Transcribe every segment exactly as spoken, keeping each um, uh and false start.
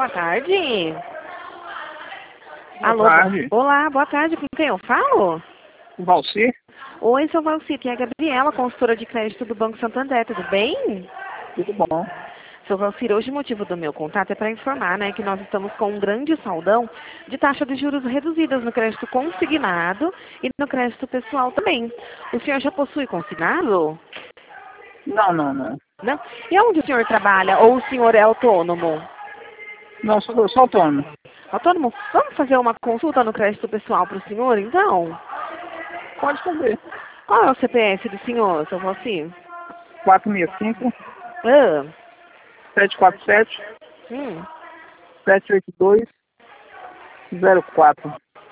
boa tarde. Boa Alô, tarde. olá, boa tarde, com quem eu falo? Valci? Oi, seu Valci, aqui é a Gabriela, consultora de crédito do Banco Santander, tudo bem? Tudo bom. Seu Valci, hoje o motivo do meu contato é para informar, né, que nós estamos com um grande saldão de taxa de juros reduzidas no crédito consignado e no crédito pessoal também. O senhor já possui consignado? Não, não, não. Não? E onde o senhor trabalha? Ou o senhor é autônomo? Não, sou, sou autônomo. Autônomo? Vamos fazer uma consulta no crédito pessoal para o senhor, então? Pode fazer. Qual é o C P F do senhor, seu Valci? quatro seis cinco, Ah, sete quatro sete, hum. sete oito dois, zero quatro.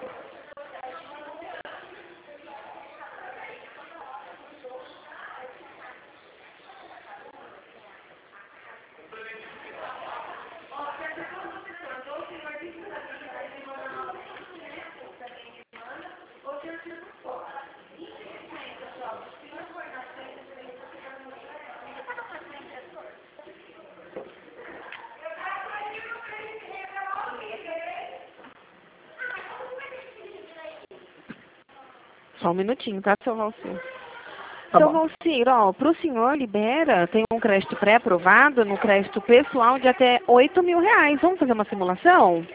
Só um minutinho, tá, seu Valci? Tá Seu bom. Valcir, ó, para o senhor libera, tem um crédito pré-aprovado no crédito pessoal de até oito mil reais. Vamos fazer uma simulação?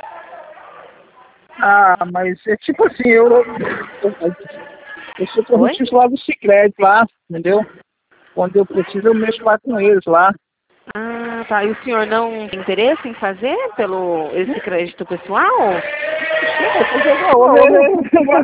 Ah, mas é tipo assim, eu, eu, eu sou Oi? correntista lá do Sicredi lá, entendeu? Quando eu preciso, eu mexo lá com eles lá. Ah, tá. E o senhor não tem interesse em fazer pelo esse crédito pessoal? Sim, eu vou jogar, ô, meu,